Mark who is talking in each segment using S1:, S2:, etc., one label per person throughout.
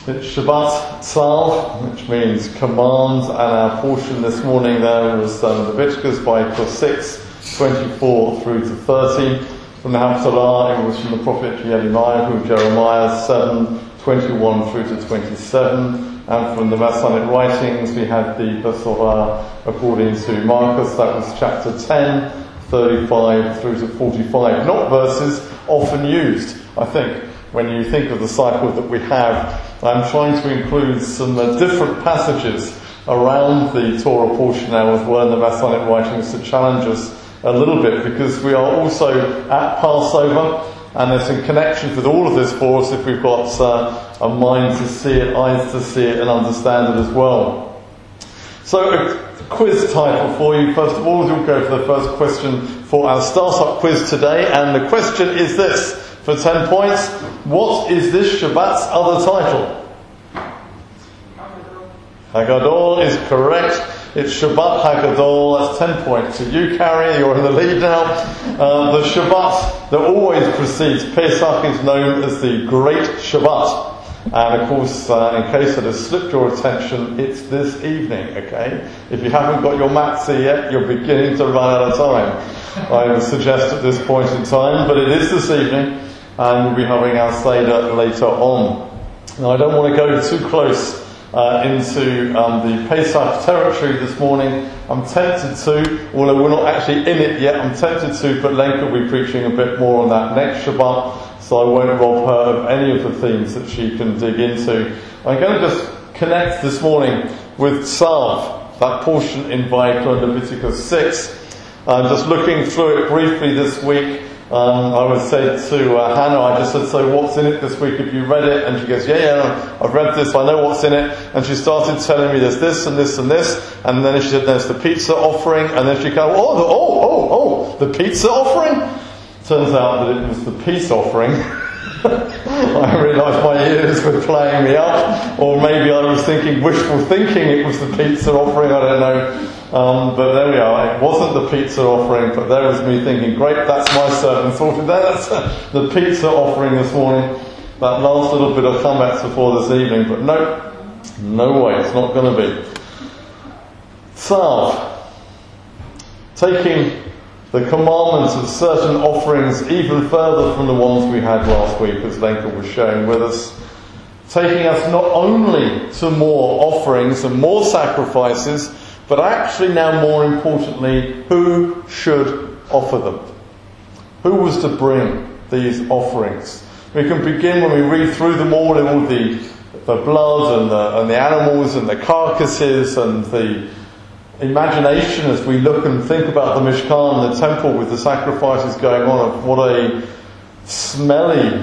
S1: It's Shabbat Tzal, which means command, and our portion this morning there was Leviticus by 6, 24 through to 30. From the Haftarah, it was from the prophet Jeremiah, Jeremiah 7, 21 through to 27. And from the Messianic writings, we had the Besorah according to Marcus, that was chapter 10, 35 through to 45. Not verses often used, I think, when you think of the cycle that we have. I'm trying to include some different passages around the Torah portion now as well in the Messianic writings to challenge us a little bit, because we are also at Passover, and there's some connections with all of this for us if we've got a mind to see it, eyes to see it, and understand it as well. So a quiz title for you. First of all, we'll go for the first question for our startup quiz today, and the question is this. For 10 points, what is this Shabbat's other title? Hagadol is correct. It's Shabbat Hagadol. That's 10 points. So you, Carrie, you're in the lead now. The Shabbat that always precedes Pesach is known as the Great Shabbat. And of course, in case it has slipped your attention, it's this evening, okay? If you haven't got your matzah yet, you're beginning to run out of time, I would suggest at this point in time. But it is this evening, and we'll be having our Seder later on. Now, I don't want to go too close into the Pesach territory this morning. I'm tempted to, although we're not actually in it yet, I'm tempted to, but Lenka will be preaching a bit more on that next Shabbat, so I won't rob her of any of the themes that she can dig into. I'm going to just connect this morning with Tzav, that portion in Vayikra Leviticus 6. Just looking through it briefly this week, I would say to Hannah, I just said, so what's in it this week? Have you read it? And she goes, yeah, I've read this, I know what's in it. And she started telling me there's this and this and this. And then she said, there's the pizza offering. And then she goes, the pizza offering? Turns out that it was the peace offering. I realised my ears were playing me up. Or maybe I was wishful thinking it was the pizza offering, I don't know. But there we are. It wasn't the pizza offering, but there was me thinking, great, that's my servant sorted there. That's the pizza offering this morning. That last little bit of comeback before this evening. But no way, it's not going to be. Tzav, taking the commandments of certain offerings even further from the ones we had last week, as Lenka was sharing with us. Taking us not only to more offerings and more sacrifices, but actually now more importantly, who should offer them? Who was to bring these offerings? We can begin when we read through them all in all the blood and the animals and the carcasses and the imagination as we look and think about the Mishkan and the temple with the sacrifices going on, of what a smelly,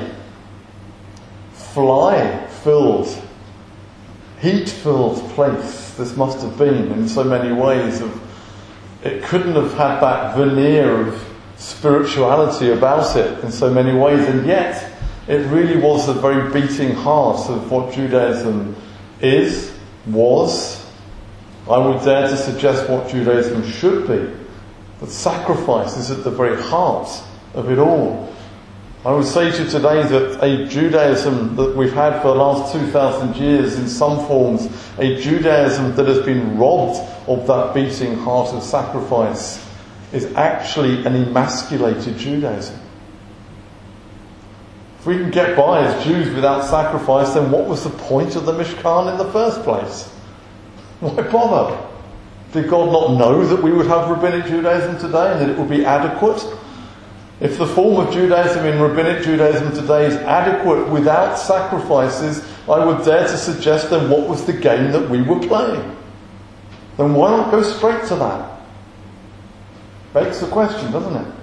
S1: fly-filled, heat-filled place this must have been in so many ways. It couldn't have had that veneer of spirituality about it in so many ways, and yet it really was the very beating heart of what Judaism was. I would dare to suggest what Judaism should be. That sacrifice is at the very heart of it all. I would say to you today that a Judaism that we've had for the last 2,000 years in some forms, a Judaism that has been robbed of that beating heart of sacrifice, is actually an emasculated Judaism. If we can get by as Jews without sacrifice, then what was the point of the Mishkan in the first place? Why bother? Did God not know that we would have Rabbinic Judaism today and that it would be adequate? If the form of Judaism in Rabbinic Judaism today is adequate without sacrifices, I would dare to suggest then what was the game that we were playing? Then why not go straight to that? Begs the question, doesn't it?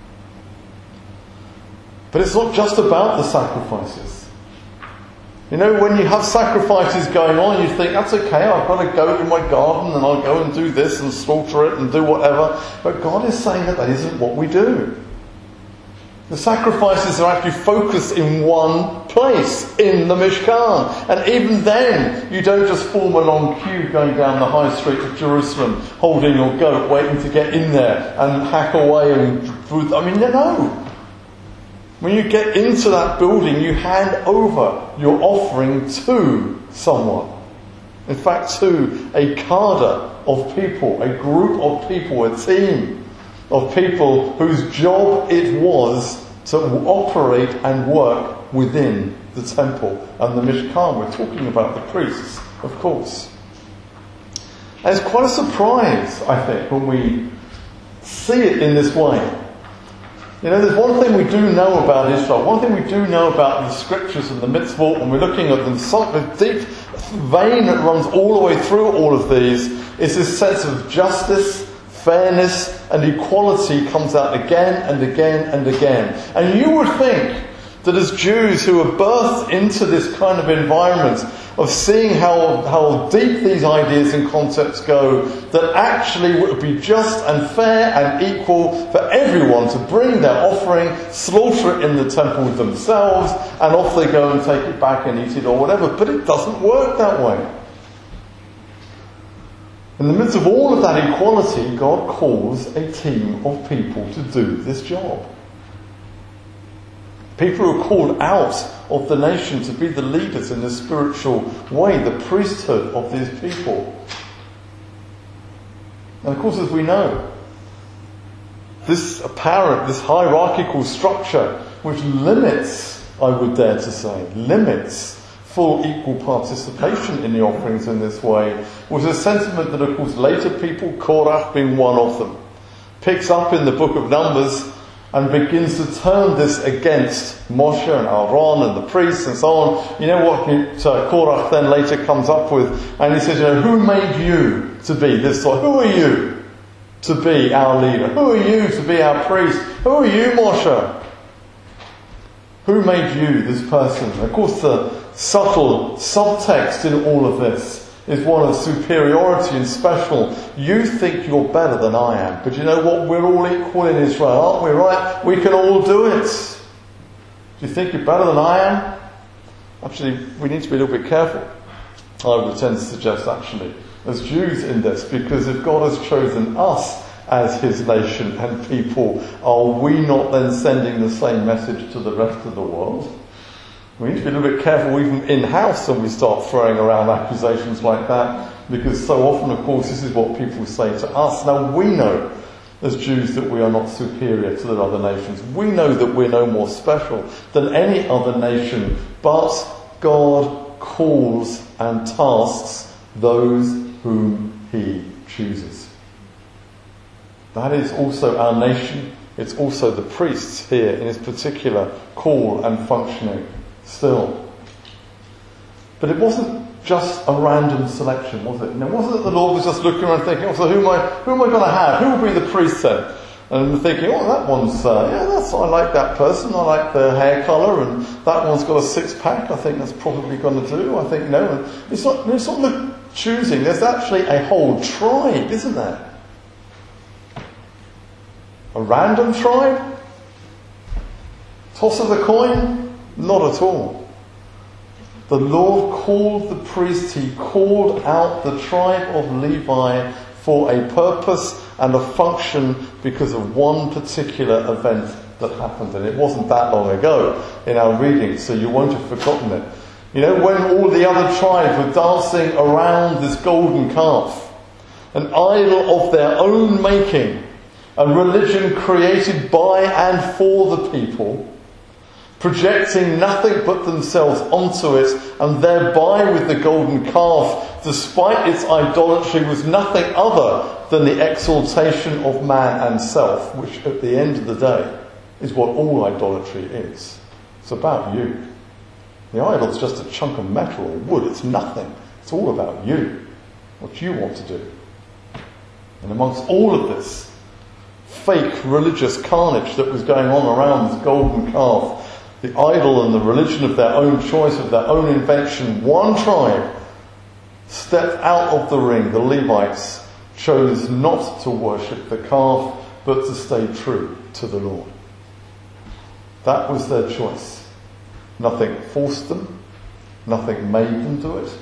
S1: But it's not just about the sacrifices. You know, when you have sacrifices going on, you think, that's okay, I've got a goat in my garden and I'll go and do this and slaughter it and do whatever. But God is saying that isn't what we do. The sacrifices are actually focused in one place, in the Mishkan. And even then, you don't just form a long queue going down the high street of Jerusalem, holding your goat, waiting to get in there and hack away and no. When you get into that building, you hand over your offering to someone. In fact, to a cadre of people, a group of people, a team of people whose job it was to operate and work within the temple and the Mishkan. We're talking about the priests, of course. And it's quite a surprise, I think, when we see it in this way. You know, there's one thing we do know about Israel, one thing we do know about the scriptures and the mitzvot, and we're looking at them, the deep vein that runs all the way through all of these is this sense of justice, fairness, and equality comes out again and again and again. And you would think that as Jews who are birthed into this kind of environment of seeing how deep these ideas and concepts go, that actually it would be just and fair and equal for everyone to bring their offering, slaughter it in the temple themselves, and off they go and take it back and eat it or whatever. But it doesn't work that way. In the midst of all of that equality, God calls a team of people to do this job. People who are called out of the nation to be the leaders in the spiritual way, the priesthood of these people. And of course, as we know, this apparent, this hierarchical structure, which limits, I would dare to say, limits full equal participation in the offerings in this way, was a sentiment that, of course, later people, Korach being one of them, picks up in the book of Numbers and begins to turn this against Moshe and Aaron and the priests and so on. You know what Korach then later comes up with? And he says, you know, who made you to be this sort? Who are you to be our leader? Who are you to be our priest? Who are you, Moshe? Who made you this person? Of course, the subtle subtext in all of this is one of superiority and special. You think you're better than I am. But you know what? We're all equal in Israel, aren't we? Right? We can all do it. Do you think you're better than I am? Actually, we need to be a little bit careful. I would tend to suggest, actually, as Jews in this, because if God has chosen us as his nation and people, are we not then sending the same message to the rest of the world? We need to be a little bit careful even in-house when we start throwing around accusations like that, because so often, of course, this is what people say to us. Now, we know as Jews that we are not superior to the other nations. We know that we're no more special than any other nation, but God calls and tasks those whom he chooses. That is also our nation. It's also the priests here in his particular call and functioning still. But it wasn't just a random selection, was it? And it wasn't that the Lord was just looking around thinking, oh, so who am I going to have? Who will be the priest then? And thinking, oh, that one's, I like that person, I like their hair colour, and that one's got a six-pack, I think that's probably going to do. I think no. And it's not choosing, there's actually a whole tribe, isn't there? A random tribe? Toss of the coin? Not at all. The Lord called the priests, he called out the tribe of Levi for a purpose and a function because of one particular event that happened. And it wasn't that long ago in our reading, so you won't have forgotten it. You know, when all the other tribes were dancing around this golden calf, an idol of their own making, a religion created by and for the people, projecting nothing but themselves onto it, and thereby with the golden calf, despite its idolatry, was nothing other than the exaltation of man and self, which at the end of the day is what all idolatry is. It's about you. The idol's just a chunk of metal or wood. It's nothing. It's all about you, what you want to do. And amongst all of this fake religious carnage that was going on around this golden calf, the idol and the religion of their own choice, of their own invention, one tribe stepped out of the ring. The Levites chose not to worship the calf, but to stay true to the Lord. That was their choice. Nothing forced them. Nothing made them do it.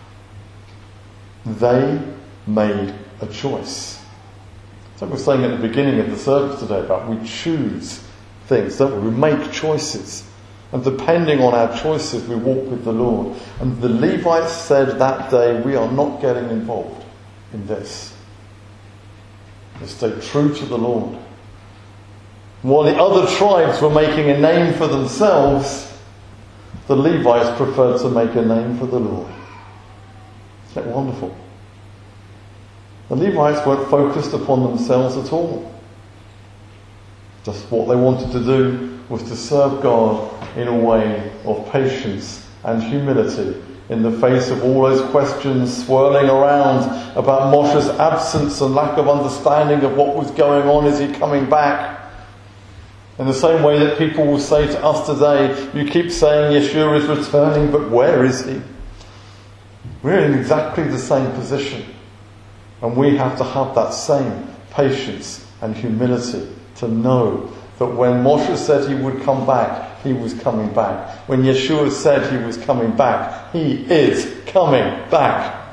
S1: They made a choice. So we were saying at the beginning of the service today about we choose things, don't we? We make choices. And depending on our choices, we walk with the Lord. And the Levites said that day, we are not getting involved in this. They stayed true to the Lord. While the other tribes were making a name for themselves, the Levites preferred to make a name for the Lord. Isn't that wonderful? The Levites weren't focused upon themselves at all. Just what they wanted to do was to serve God in a way of patience and humility in the face of all those questions swirling around about Moshe's absence and lack of understanding of what was going on. Is he coming back? In the same way that people will say to us today, you keep saying Yeshua is returning, but where is he? We're in exactly the same position. And we have to have that same patience and humility to know that when Moshe said he would come back, he was coming back. When Yeshua said he was coming back, he is coming back.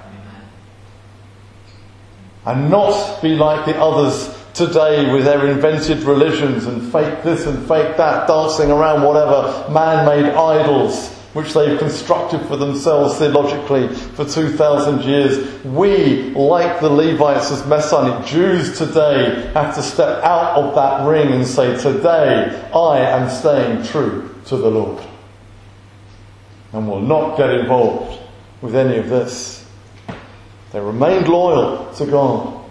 S1: And not be like the others today with their invented religions and fake this and fake that, dancing around whatever man-made idols which they've constructed for themselves theologically for 2,000 years. We, like the Levites as Messianic Jews today, have to step out of that ring and say, today I am staying true to the Lord. And will not get involved with any of this. They remained loyal to God.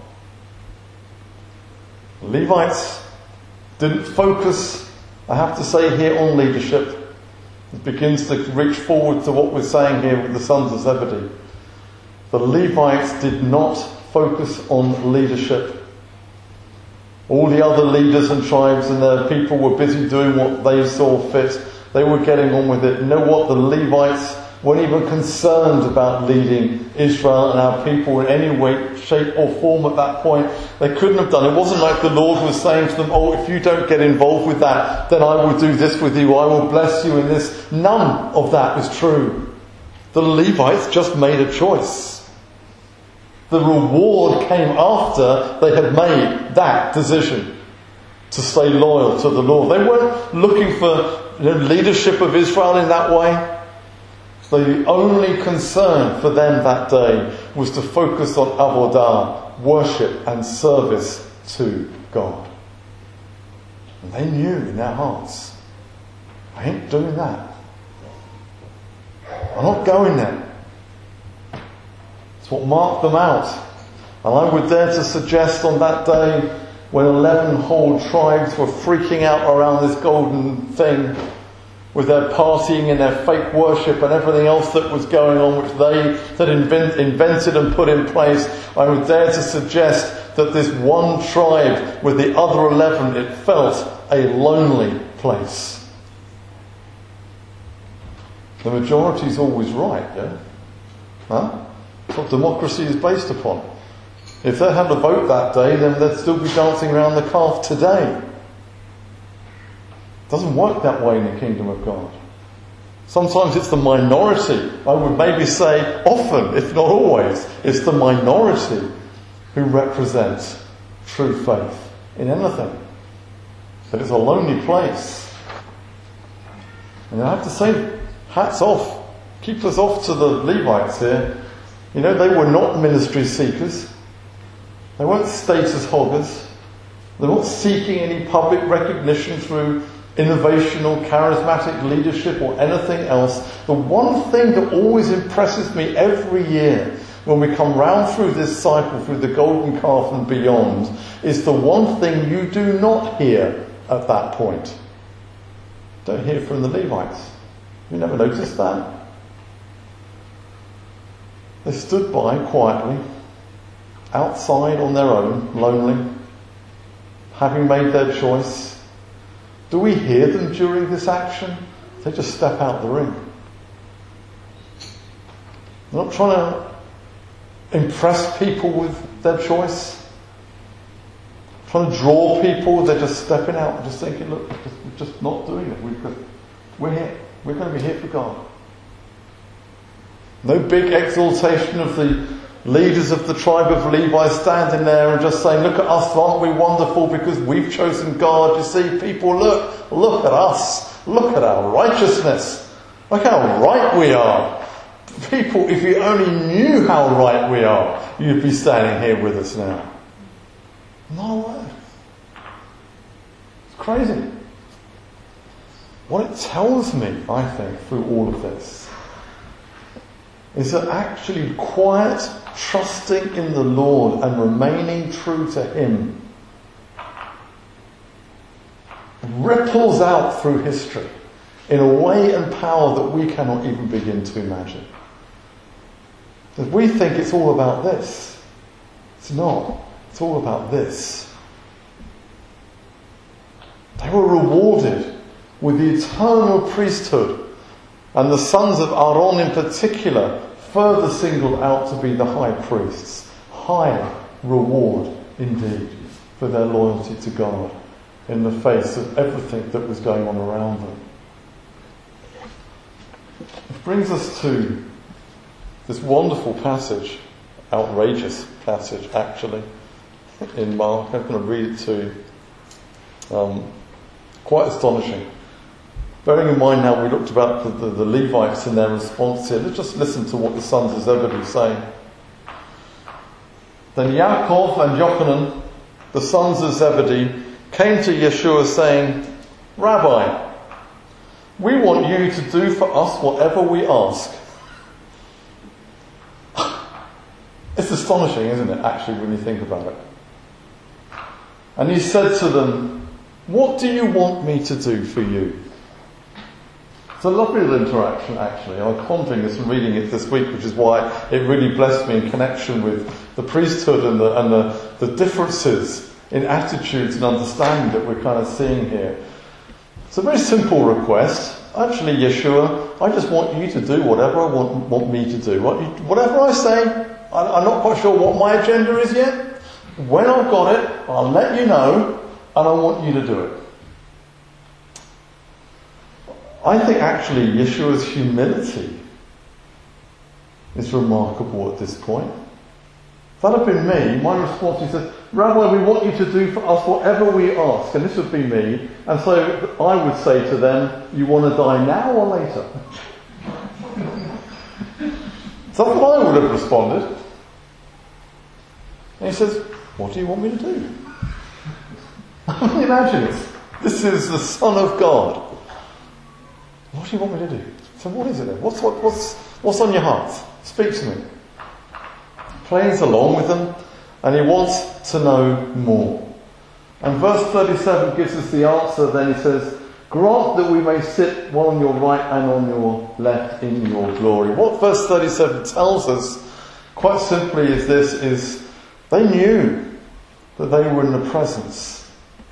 S1: The Levites didn't focus, I have to say here, on leadership. It begins to reach forward to what we're saying here with the sons of Zebedee. The Levites did not focus on leadership. All the other leaders and tribes and their people were busy doing what they saw fit. They were getting on with it. You know what? The Levites weren't even concerned about leading Israel and our people in any way, shape or form at that point. They couldn't have done it. It wasn't like the Lord was saying to them, oh, if you don't get involved with that, then I will do this with you. I will bless you in this. None of that is true. The Levites just made a choice. The reward came after they had made that decision to stay loyal to the Lord. They weren't looking for leadership of Israel in that way. So the only concern for them that day was to focus on avodah, worship and service to God. And they knew in their hearts, I ain't doing that. I'm not going there. It's what marked them out. And I would dare to suggest on that day, when 11 whole tribes were freaking out around this golden thing, with their partying and their fake worship and everything else that was going on, which they had invented and put in place, I would dare to suggest that this one tribe with the other 11, it felt a lonely place. The majority is always right, yeah? Huh? That's what democracy is based upon. If they had a vote that day, then they'd still be dancing around the calf today. It doesn't work that way in the kingdom of God. Sometimes it's the minority. I would maybe say often, if not always, it's the minority who represents true faith in anything. But it's a lonely place. And I have to say, hats off. Keep us off to the Levites here. You know, they were not ministry seekers. They weren't status hoggers. They weren't seeking any public recognition through innovational, charismatic leadership or anything else. The one thing that always impresses me every year when we come round through this cycle, through the golden calf and beyond, is the one thing you do not hear at that point. Don't hear from the Levites. You never noticed that? They stood by quietly, outside on their own, lonely, having made their choice. Do we hear them during this action? They just step out the ring. They're not trying to impress people with their choice. Trying to draw people, they're just stepping out and just thinking, look, we're just not doing it. We're here. We're going to be here for God. No big exaltation of the leaders of the tribe of Levi standing there and just saying, look at us, aren't we wonderful because we've chosen God. You see, people, look, look at us, look at our righteousness, look how right we are. People, if you only knew how right we are, you'd be standing here with us now. No way. It's crazy. What it tells me, I think, through all of this, is that actually quiet, trusting in the Lord and remaining true to Him ripples out through history in a way and power that we cannot even begin to imagine. If we think it's all about this, it's not. It's all about this. They were rewarded with the eternal priesthood, and the sons of Aaron in particular further singled out to be the high priests. High reward indeed for their loyalty to God in the face of everything that was going on around them. It brings us to this wonderful passage, outrageous passage actually, in Mark. I'm going to read it to you. Quite astonishing. Bearing in mind now we looked about the Levites and their response here, let's just listen to what the sons of Zebedee say. Then Yaakov and Yochanan, the sons of Zebedee, came to Yeshua saying, Rabbi, we want you to do for us whatever we ask. It's astonishing, isn't it, actually, when you think about it. And he said to them, what do you want me to do for you? It's a lovely little interaction, actually. I was pondering this and reading it this week, which is why it really blessed me in connection with the priesthood and the differences in attitudes and understanding that we're kind of seeing here. It's a very simple request. Actually, Yeshua, I just want you to do whatever I want me to do. Whatever I say, I'm not quite sure what my agenda is yet. When I've got it, I'll let you know, and I want you to do it. I think actually Yeshua's humility is remarkable at this point. If that had been me, my response is, Rabbi, we want you to do for us whatever we ask. And this would be me. And so I would say to them, you want to die now or later? So that's what I would have responded. And he says, what do you want me to do? Imagine it. This is the Son of God. What do you want me to do? So what is it then? What's on your heart? Speak to me. Plays along with them, and he wants to know more. And verse 37 gives us the answer. Then he says, grant that we may sit one on your right and on your left in your glory. What verse 37 tells us, quite simply, is this, is they knew that they were in the presence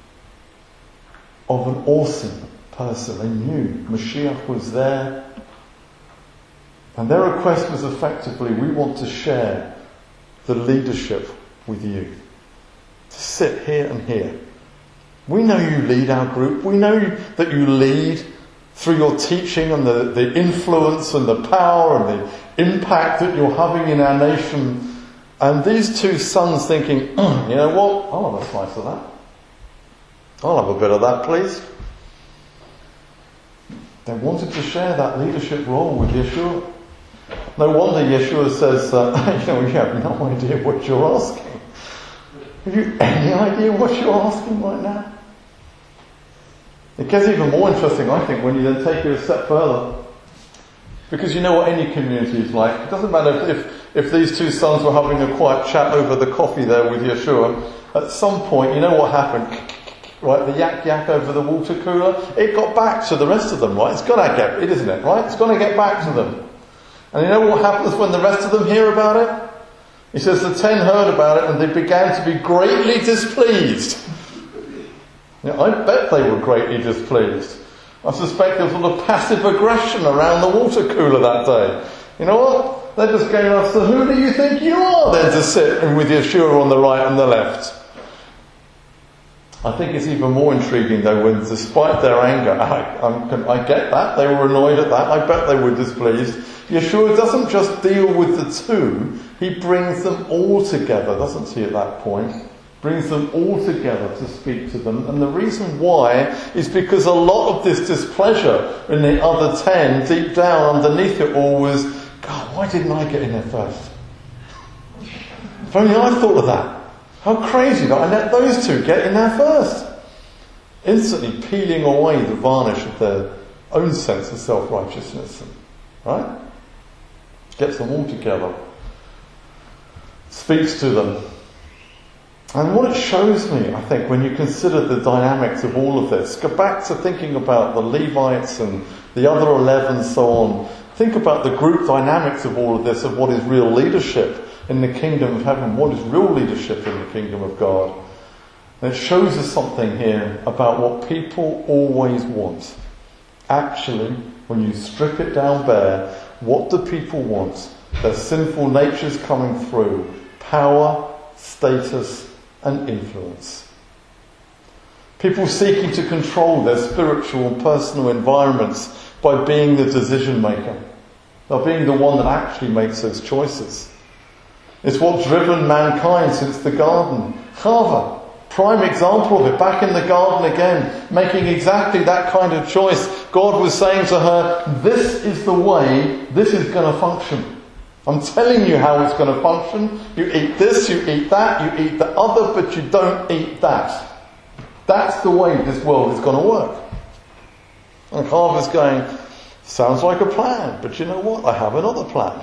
S1: of an awesome person. They knew Mashiach was there. And their request was effectively, we want to share the leadership with you. To sit here and here. We know you lead our group. We know that you lead through your teaching and the influence and the power and the impact that you're having in our nation. And these two sons thinking, you know what? I'll have a slice of that. I'll have a bit of that, please. They wanted to share that leadership role with Yeshua. No wonder Yeshua says, you have no idea what you're asking. Have you any idea what you're asking right now? It gets even more interesting, I think, when you then take it a step further. Because you know what any community is like. It doesn't matter if these two sons were having a quiet chat over the coffee there with Yeshua. At some point, you know what happened? Right, the yak over the water cooler, it got back to the rest of them, right? It's got to get it, isn't it, right? It's going to get back to them. And you know what happens when the rest of them hear about it? He says the 10 heard about it and they began to be greatly displeased. I bet they were greatly displeased. I suspect there was a lot of passive aggression around the water cooler that day. You know what? They're just going after, who do you think you are then to sit with Yeshua on the right and the left? I think it's even more intriguing though when, despite their anger, I get that, they were annoyed at that, I bet they were displeased. Yeshua doesn't just deal with the two, he brings them all together, doesn't he, at that point? brings them all together to speak to them. And the reason why is because a lot of this displeasure in the other 10, deep down underneath it all, was, God, why didn't I get in there first? If only I thought of that. How crazy that I let those two get in there first. Instantly peeling away the varnish of their own sense of self-righteousness. Right? Gets them all together. Speaks to them. And what it shows me, I think, when you consider the dynamics of all of this, go back to thinking about the Levites and the other 11 and so on. Think about the group dynamics of all of this, of what is real leadership in the kingdom of heaven, what is real leadership in the kingdom of God. And it shows us something here about what people always want. Actually, when you strip it down bare, what do people want? Their sinful natures coming through. Power, status, and influence. People seeking to control their spiritual and personal environments by being the decision maker. By being the one that actually makes those choices. It's what's driven mankind since the garden. Chava, prime example of it, back in the garden again, making exactly that kind of choice. God was saying to her, this is the way this is going to function. I'm telling you how it's going to function. You eat this, you eat that, you eat the other, but you don't eat that. That's the way this world is going to work. And Chava's going, sounds like a plan, but you know what? I have another plan.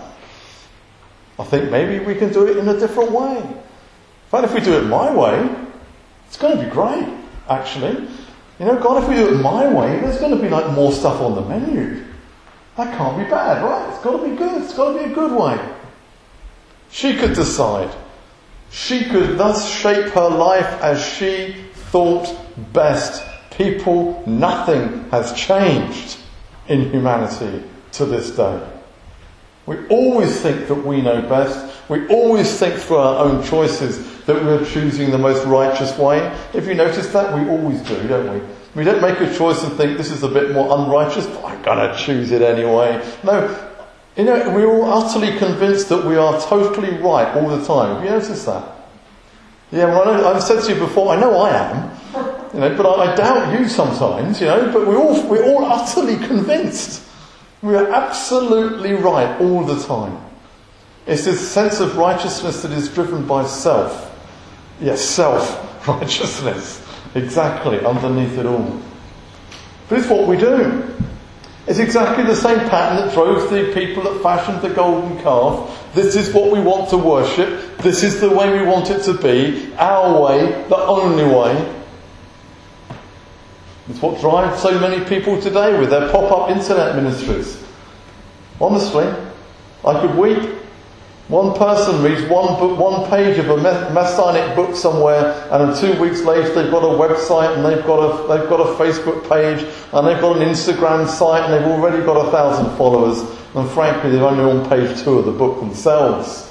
S1: I think maybe we can do it in a different way. In fact, if we do it my way, it's going to be great, actually. You know, God, if we do it my way, there's going to be like more stuff on the menu. That can't be bad, right? It's got to be good. It's got to be a good way. She could decide. She could thus shape her life as she thought best. People, nothing has changed in humanity to this day. We always think that we know best. We always think through our own choices that we're choosing the most righteous way. If you notice that, we always do, don't we? We don't make a choice and think this is a bit more unrighteous, but I'm going to choose it anyway. No, you know, we're all utterly convinced that we are totally right all the time. Have you noticed that? Yeah, well, I've said to you before, I know I am, you know, but I doubt you sometimes, you know, but we're all utterly convinced. We are absolutely right all the time. It's this sense of righteousness that is driven by self. Yes, self-righteousness. Exactly, underneath it all. But it's what we do. It's exactly the same pattern that drove the people that fashioned the golden calf. This is what we want to worship. This is the way we want it to be. Our way, the only way. It's what drives so many people today with their pop-up internet ministries. Honestly, I could weep. One person reads one page of a Messianic book somewhere, and 2 weeks later they've got a website, and they've got a Facebook page, and they've got an Instagram site, and they've already got 1,000 followers. And frankly, they're only on page 2 of the book themselves.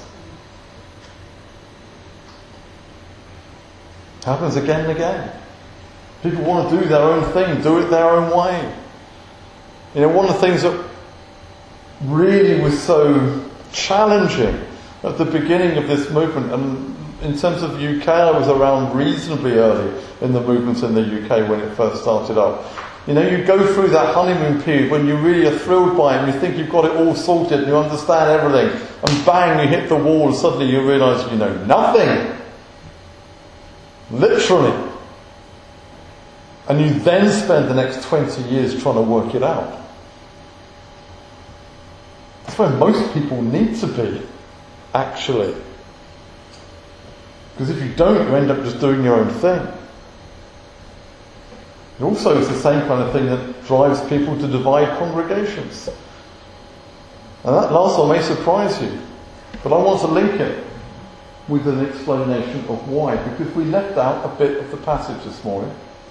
S1: Happens again and again. People want to do their own thing, do it their own way. You know, one of the things that really was so challenging at the beginning of this movement, and in terms of the UK, I was around reasonably early in the movement in the UK when it first started up. You know, you go through that honeymoon period when you really are thrilled by it and you think you've got it all sorted and you understand everything, and bang, you hit the wall and suddenly you realise you know nothing. Literally. And you then spend the next 20 years trying to work it out. That's where most people need to be, actually. Because if you don't, you end up just doing your own thing. It also is the same kind of thing that drives people to divide congregations. And that last one may surprise you, but I want to link it with an explanation of why, because we left out a bit of the passage this morning.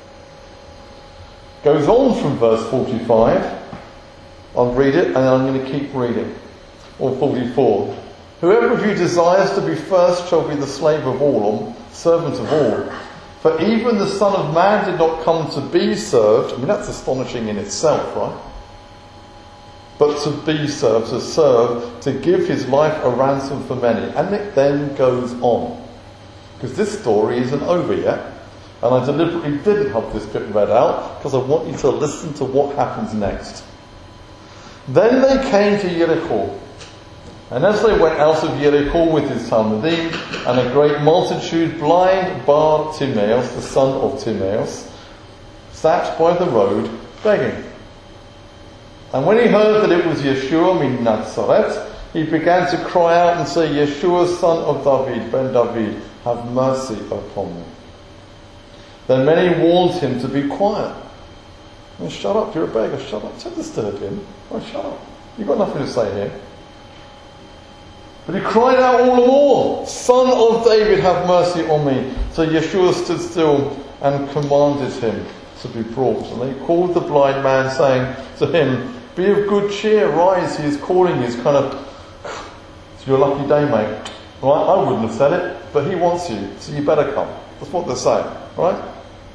S1: Goes on from verse 45. I'll read it and then I'm going to keep reading. Or 44. Whoever of you desires to be first shall be the slave of all, or servant of all. For even the Son of Man did not come to be served. I mean, that's astonishing in itself, right? But to be served, to serve, to give his life a ransom for many. And it then goes on. Because this story isn't over yet. And I deliberately didn't have this bit read out because I want you to listen to what happens next. Then they came to Jericho. And as they went out of Jericho with his Talmudim and a great multitude, blind Bartimaeus, the son of Timaeus, sat by the road begging. And when he heard that it was Yeshua min Nazareth, he began to cry out and say, Yeshua, son of David, ben David, have mercy upon me. Then many warned him to be quiet. And shut up, you're a beggar, shut up. Don't disturb him. Oh, shut up. You've got nothing to say here. But he cried out all the more, Son of David, have mercy on me. So Yeshua stood still and commanded him to be brought. And he called the blind man, saying to him, be of good cheer, rise, he is calling you. It's kind of, it's your lucky day, mate. Right? I wouldn't have said it, but he wants you, so you better come. That's what they're saying, right?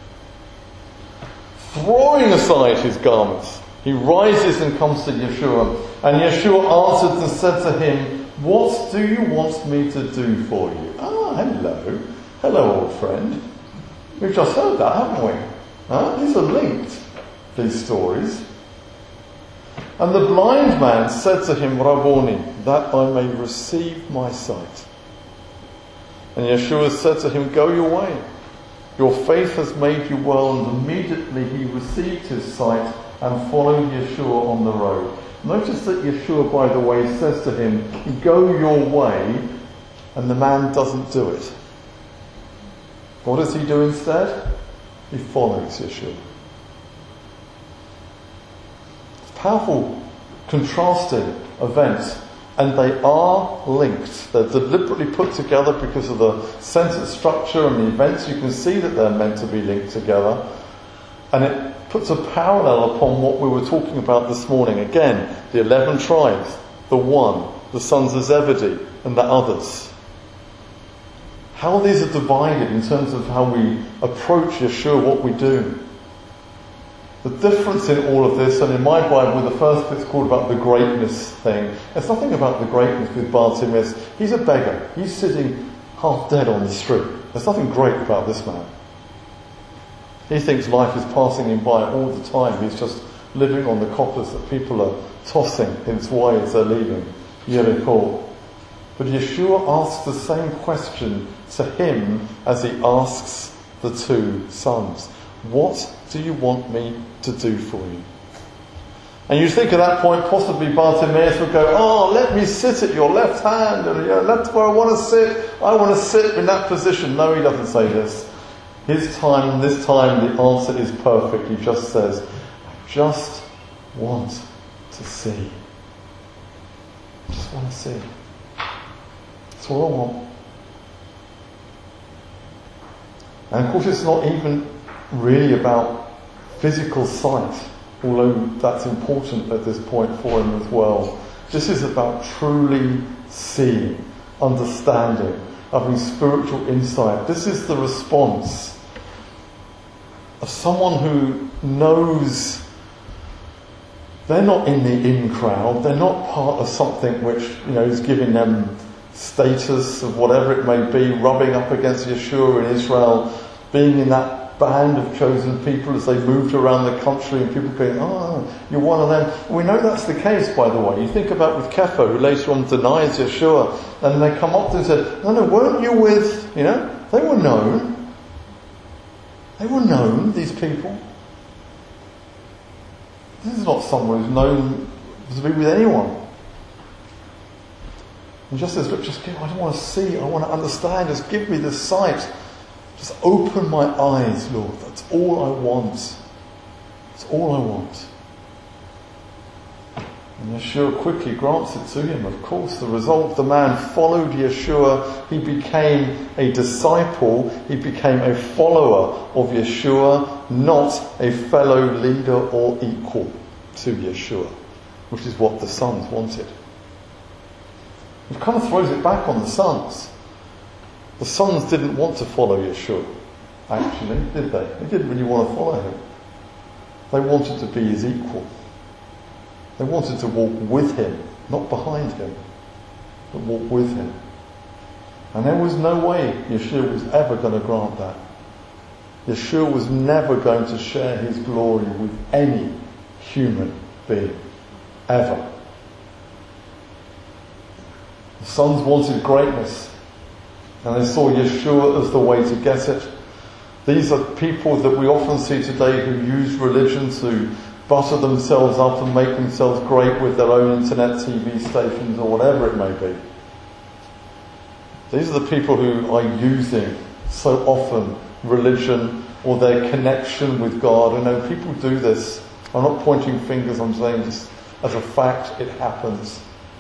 S1: Throwing aside his garments, he rises and comes to Yeshua. And Yeshua answered and said to him, what do you want me to do for you? Ah, hello. Hello, old friend. We've just heard that, haven't we? These are linked, these stories. And the blind man said to him, Rabboni, that I may receive my sight. And Yeshua said to him, go your way. Your faith has made you well. And immediately he received his sight and followed Yeshua on the road. Notice that Yeshua, by the way, says to him, go your way, and the man doesn't do it. What does he do instead? He follows Yeshua. It's powerful, contrasting events, and they are linked. They're deliberately put together because of the sentence structure and the events. You can see that they're meant to be linked together. And it puts a parallel upon what we were talking about this morning. Again, the 11 tribes, the one, the sons of Zebedee, and the others. How these are divided in terms of how we approach Yeshua, what we do. The difference in all of this, and in my Bible, the first bit's called about the greatness thing. There's nothing about the greatness with Bartimaeus. He's a beggar. He's sitting half dead on the street. There's nothing great about this man. He thinks life is passing him by all the time. He's just living on the coppers that people are tossing his way as they're leaving Jericho. But Yeshua asks the same question to him as he asks the two sons. What do you want me to do for you? And you think at that point possibly Bartimaeus would go, oh, let me sit at your left hand, and that's where I want to sit. I want to sit in that position. No, he doesn't say this. This time, the answer is perfect. He just says, I just want to see. I just want to see. That's all I want. And of course it's not even really about physical sight, although that's important at this point for him as well. This is about truly seeing, understanding, having spiritual insight. This is the response of someone who knows they're not in the in crowd, they're not part of something which is giving them status of whatever it may be, rubbing up against Yeshua in Israel, being in that band of chosen people as they moved around the country, and people going, oh, you're one of them. We know that's the case, by the way. You think about with Kepha, who later on denies Yeshua, and they come up to him and say, no, weren't you with, they were known. They were known, these people. This is not someone who's known to be with anyone. And just as Rich just, I don't want to see, I want to understand, just give me the sight. Just open my eyes, Lord. That's all I want. That's all I want. And Yeshua quickly grants it to him. Of course, the result, the man followed Yeshua. He became a disciple. He became a follower of Yeshua, not a fellow leader or equal to Yeshua, which is what the sons wanted. It kind of throws it back on the sons. The sons didn't want to follow Yeshua, actually, did they? They didn't really want to follow him. They wanted to be his equal. They wanted to walk with him, not behind him, but walk with him. And there was no way Yeshua was ever going to grant that. Yeshua was never going to share his glory with any human being. Ever. The sons wanted greatness, and they saw Yeshua as the way to get it. These are people that we often see today who use religion to butter themselves up and make themselves great with their own internet TV stations or whatever it may be. These are the people who are using so often religion or their connection with God. I know people do this. I'm not pointing fingers, I'm saying this as a fact, it happens.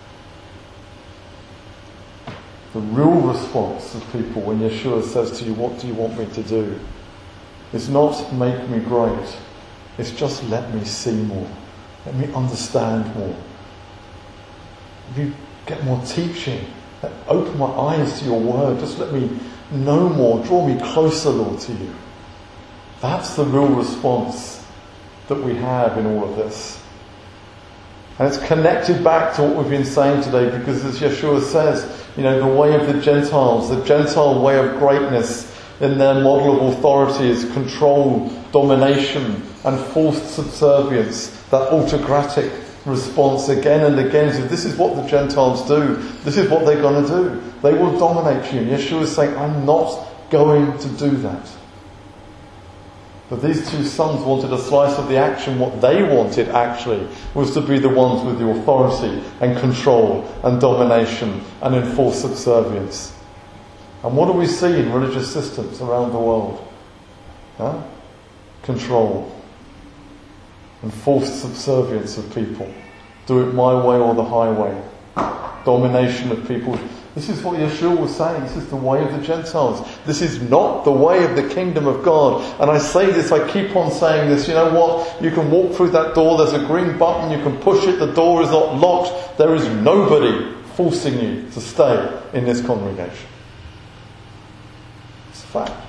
S1: The real response of people when Yeshua says to you, what do you want me to do? It's not make me great. It's just let me see more. Let me understand more. Let me get more teaching. Open my eyes to your word. Just let me know more. Draw me closer, Lord, to you. That's the real response that we have in all of this. And it's connected back to what we've been saying today, because as Yeshua says, the way of the Gentiles, the Gentile way of greatness in their model of authority is control, domination, and forced subservience. That autocratic response again and again. So this is what the Gentiles do. This is what they're going to do. They will dominate you. And Yeshua is saying, I'm not going to do that. But these two sons wanted a slice of the action. What they wanted, actually, was to be the ones with the authority and control and domination and enforced subservience. And what do we see in religious systems around the world? Control. Enforced subservience of people. Do it my way or the highway. Domination of people. This is what Yeshua was saying. This is the way of the Gentiles. This is not the way of the kingdom of God. And I say this, I keep on saying this. You know what? You can walk through that door. There's a green button. You can push it. The door is not locked. There is nobody forcing you to stay in this congregation. It's a fact.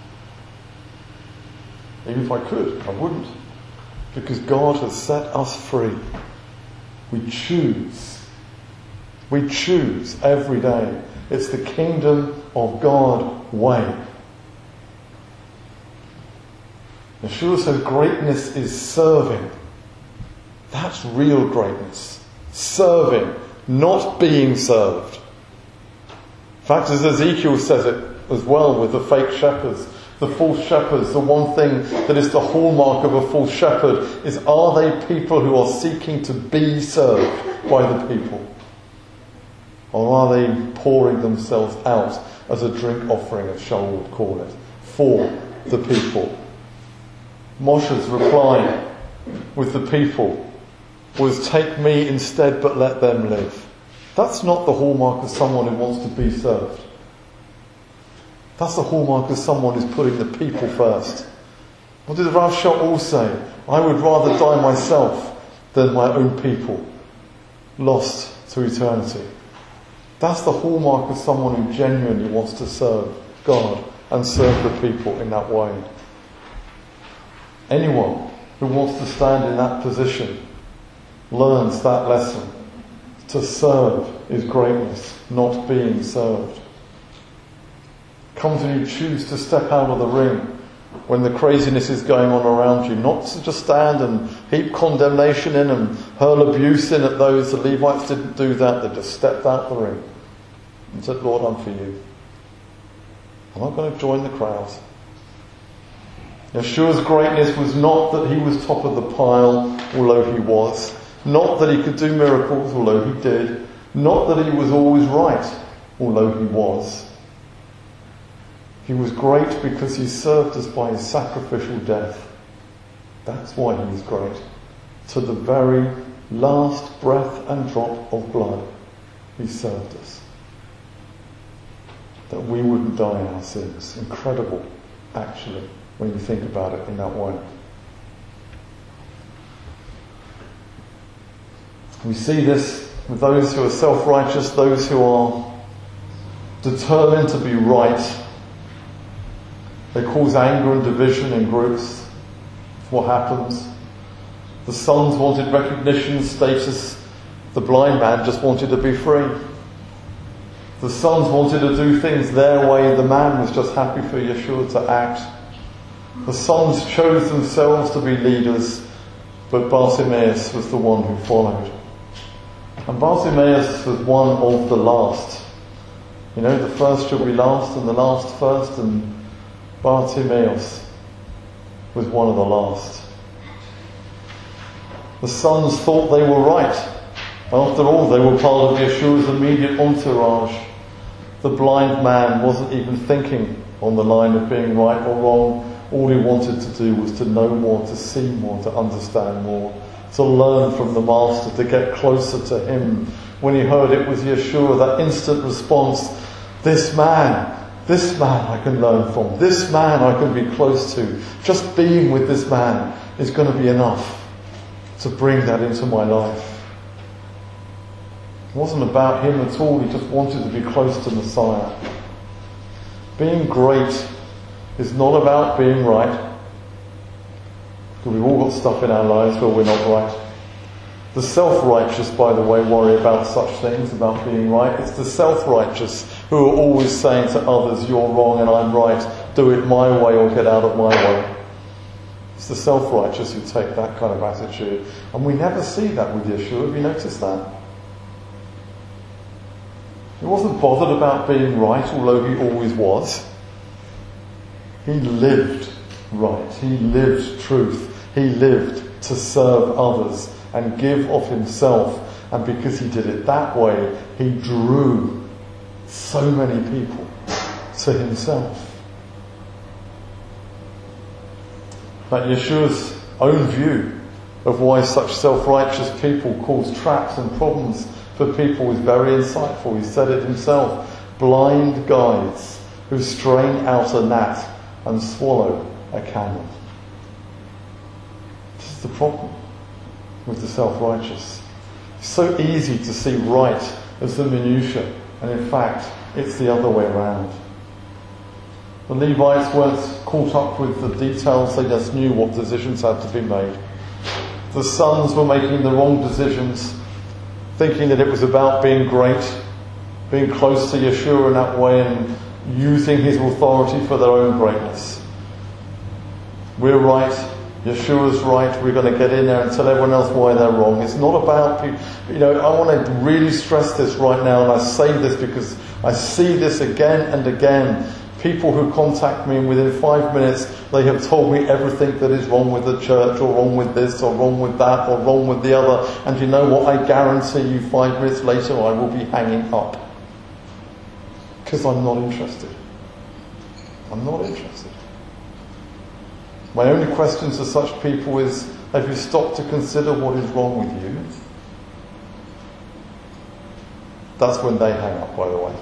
S1: Even if I could, I wouldn't. Because God has set us free. We choose. We choose every day. It's the kingdom of God way. Yeshua says greatness is serving. That's real greatness. Serving, not being served. In fact, as Ezekiel says it as well with the fake shepherds, the false shepherds, the one thing that is the hallmark of a false shepherd is, are they people who are seeking to be served by the people? Or are they pouring themselves out as a drink offering, as Shaul would call it, for the people? Moshe's reply with the people was, take me instead, but let them live. That's not the hallmark of someone who wants to be served. That's the hallmark of someone who's putting the people first. What did Rav Shaul say? I would rather die myself than my own people, lost to eternity. That's the hallmark of someone who genuinely wants to serve God and serve the people in that way. Anyone who wants to stand in that position learns that lesson. To serve is greatness, not being served. Comes when you choose to step out of the ring when the craziness is going on around you, not to just stand and heap condemnation in and hurl abuse in at those. The Levites didn't do that. They just stepped out the ring and said, Lord, I'm for you. I'm not going to join the crowd. Yeshua's greatness was not that he was top of the pile, although he was. Not that he could do miracles, although he did. Not that he was always right, although he was. He was great because he served us by his sacrificial death. That's why he is great. To the very last breath and drop of blood, he served us. That we wouldn't die in our sins. Incredible, actually, when you think about it in that way. We see this with those who are self-righteous, those who are determined to be right. They cause anger and division in groups. What happens? The sons wanted recognition, status. The blind man just wanted to be free. The sons wanted to do things their way. The man was just happy for Yeshua to act. The sons chose themselves to be leaders, but Bartimaeus was the one who followed. And Bartimaeus was one of the last. You know, the first shall be last and the last first, and Bartimaeus was one of the last. The sons thought they were right. After all, they were part of Yeshua's immediate entourage. The blind man wasn't even thinking on the line of being right or wrong. All he wanted to do was to know more, to see more, to understand more, to learn from the Master, to get closer to him. When he heard it was Yeshua, that instant response, this man I can learn from, this man I can be close to. Just being with this man is going to be enough to bring that into my life. It wasn't about him at all, he just wanted to be close to Messiah. Being great is not about being right. Because we've all got stuff in our lives where we're not right. The self-righteous, by the way, worry about such things, about being right. It's the self-righteous who are always saying to others, you're wrong and I'm right, do it my way or get out of my way. It's the self-righteous who take that kind of attitude. And we never see that with Yeshua. Have you noticed that? He wasn't bothered about being right, although he always was. He lived right. He lived truth. He lived to serve others and give of himself. And because he did it that way, he drew so many people to himself. But Yeshua's own view of why such self-righteous people cause traps and problems for people is very insightful. He said it himself. Blind guides who strain out a gnat and swallow a camel. This is the problem with the self-righteous. It's so easy to see right as the minutiae, and in fact, it's the other way around. The Levites weren't caught up with the details, they just knew what decisions had to be made. The sons were making the wrong decisions, thinking that it was about being great, being close to Yeshua in that way and using his authority for their own greatness. We're right, Yeshua's right, we're going to get in there and tell everyone else why they're wrong. It's not about people. You know, I want to really stress this right now, and I say this because I see this again and again. People who contact me and within 5 minutes they have told me everything that is wrong with the church or wrong with this or wrong with that or wrong with the other. And you know what? I guarantee you 5 minutes later I will be hanging up. Because I'm not interested. I'm not interested. My only question to such people is, have you stopped to consider what is wrong with you? That's when they hang up, by the way.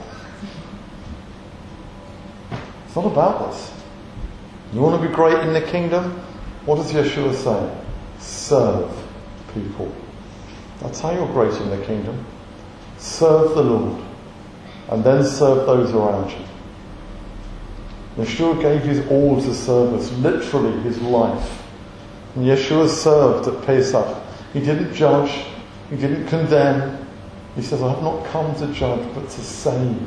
S1: It's not about this. You want to be great in the kingdom? What does Yeshua say? Serve people. That's how you're great in the kingdom. Serve the Lord. And then serve those around you. Yeshua gave his all to serve us, literally his life. And Yeshua served at Pesach. He didn't judge. He didn't condemn. He says, I have not come to judge, but to save.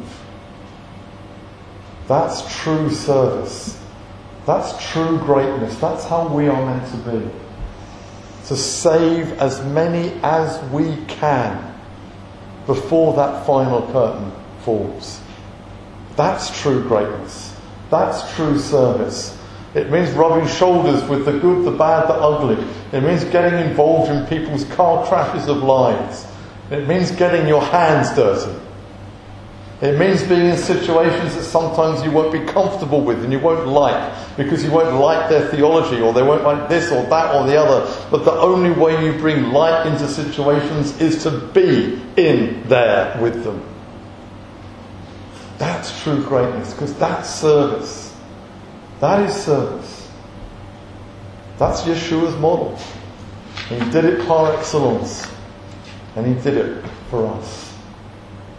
S1: That's true service. That's true greatness. That's how we are meant to be. To save as many as we can before that final curtain falls. That's true greatness. That's true service. It means rubbing shoulders with the good, the bad, the ugly. It means getting involved in people's car crashes of lives. It means getting your hands dirty. It means being in situations that sometimes you won't be comfortable with and you won't like, because you won't like their theology or they won't like this or that or the other. But the only way you bring light into situations is to be in there with them. That's true greatness, because that's service. That is service. That's Yeshua's model. He did it par excellence. And he did it for us.